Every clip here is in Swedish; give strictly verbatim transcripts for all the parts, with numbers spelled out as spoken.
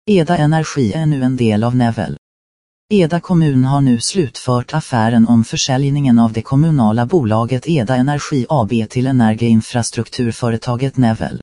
Eda Energi är nu en del av Nevel. Eda kommun har nu slutfört affären om försäljningen av det kommunala bolaget Eda Energi A B till energiinfrastrukturföretaget Nevel.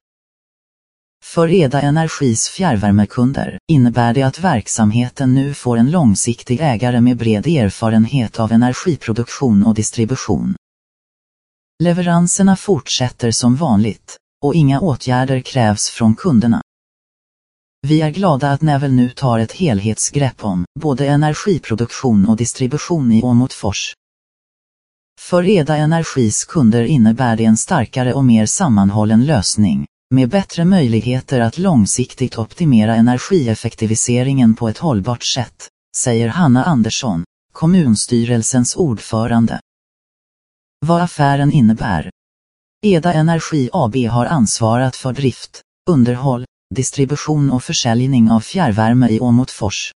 För Eda Energis fjärrvärmekunder innebär det att verksamheten nu får en långsiktig ägare med bred erfarenhet av energiproduktion och distribution. Leveranserna fortsätter som vanligt, och inga åtgärder krävs från kunderna. Vi är glada att Nevel nu tar ett helhetsgrepp om både energiproduktion och distribution i Åmotfors. För Eda Energis kunder innebär det en starkare och mer sammanhållen lösning, med bättre möjligheter att långsiktigt optimera energieffektiviseringen på ett hållbart sätt, säger Hanna Andersson, kommunstyrelsens ordförande. Vad affären innebär? Eda Energi A B har ansvarat för drift, underhåll, distribution och försäljning av fjärrvärme i Åmotfors.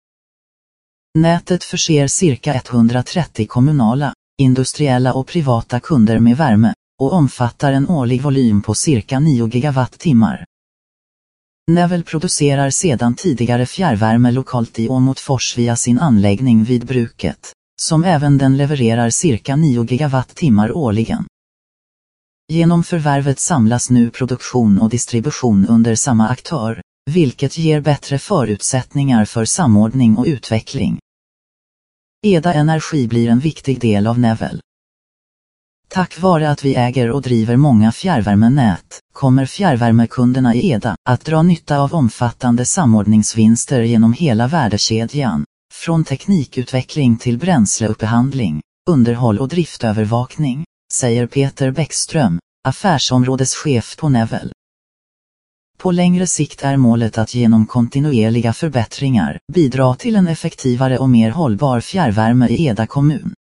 Nätet förser cirka etthundratrettio kommunala, industriella och privata kunder med värme och omfattar en årlig volym på cirka nio gigawattimmar. Nevel producerar sedan tidigare fjärrvärme lokalt i Åmotfors via sin anläggning vid bruket, som även den levererar cirka nio gigawattimmar årligen. Genom förvärvet samlas nu produktion och distribution under samma aktör, vilket ger bättre förutsättningar för samordning och utveckling. Eda Energi blir en viktig del av Nevel. Tack vare att vi äger och driver många fjärrvärmenät, kommer fjärrvärmekunderna i Eda att dra nytta av omfattande samordningsvinster genom hela värdekedjan, från teknikutveckling till bränsleupphandling, underhåll och driftövervakning, säger Peter Bäckström, affärsområdeschef på Nevel. På längre sikt är målet att genom kontinuerliga förbättringar bidra till en effektivare och mer hållbar fjärrvärme i Eda kommun.